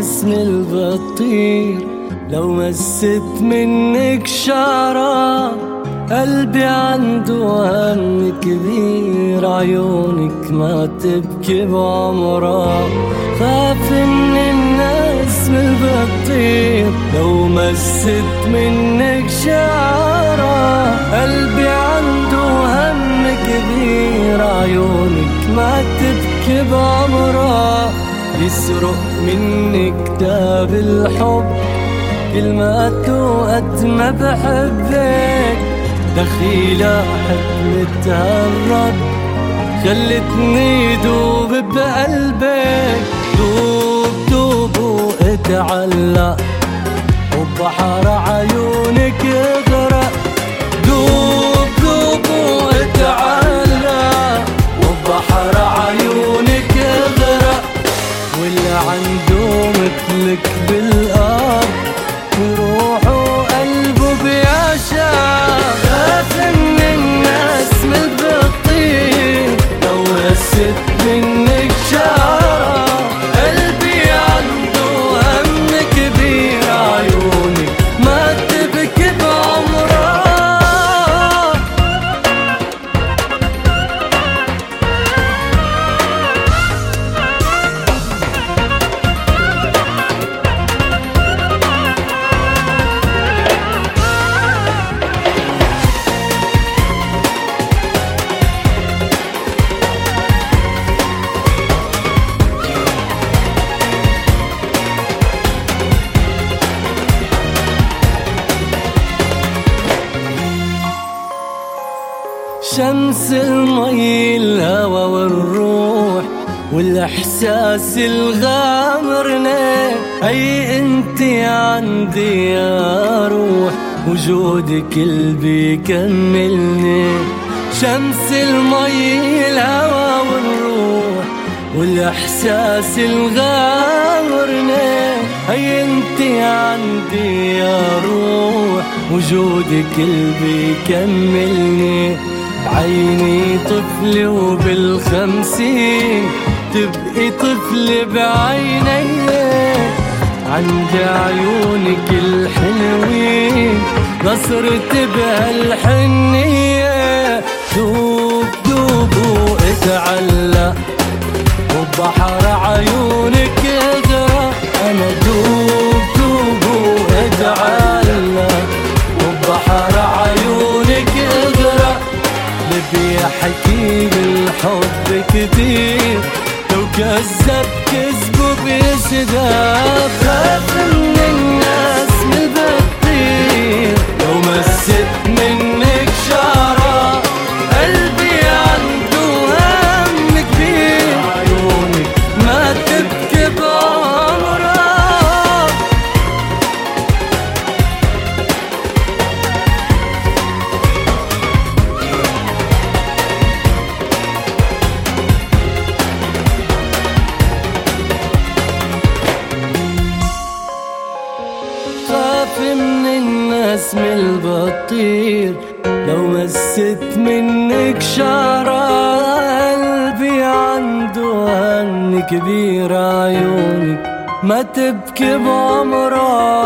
النسم البطير لو مست منك شعرة قلبي عنده هم كبير، عيونك ما تبكي بعمرها. خاف من النسم البطير لو مست منك شعرة قلبي عنده هم كبير، عيونك ما تبكي بعمرها. يسرق منك كتاب الحب كلماته قد ما بحبك، دخيلة حب متهرب خلتني دوب بقلبك. دوب دوب واتعلق وبحر عيونك اغرق، دوب دوب واتعلق وبحر عيونك اغرق. واللي عنده مثلك بالأرض بروحه وقلبه بيعشق. خاف من النسم البطير لو مست منك شعرة قلبي عنده هم كبير، عيونك ما تبكي بعمرها. شمس المي الهوى والروح والإحساس الغامرنا، هي انت عندي يا روح وجودك اللي بيكملني. شمس المي الهوى والروح والإحساس الغامرنا، هي انت عندي يا روح وجودك اللي بيكملني. بعيني طفل وبال50 تبقي طفل بعيني، عندي عيونك الحلوين نصرت بهالحنية. دوب دوب واتعلق وبحر عيونك اغرق، انا دوب دوب واتعلق وبحر عيونك اغرق. بيحكي بالحب كتير لو كذب كذبه بيصدق. خاف من النسم البطير لو مست منك شعرة قلبي عنده هم كبير، عيونك ما تبكي بعمرها. من النسم البطير لو مست منك شعرة قلبي عنده هم كبير، عيونك ما تبكي بعمرها.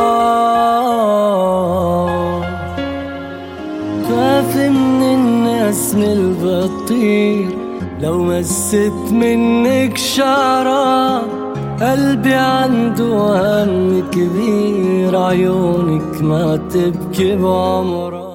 خاف من النسم البطير لو مست منك شعرة قلبي عنده هم كبير، عيونك ما تبكي بعمرها.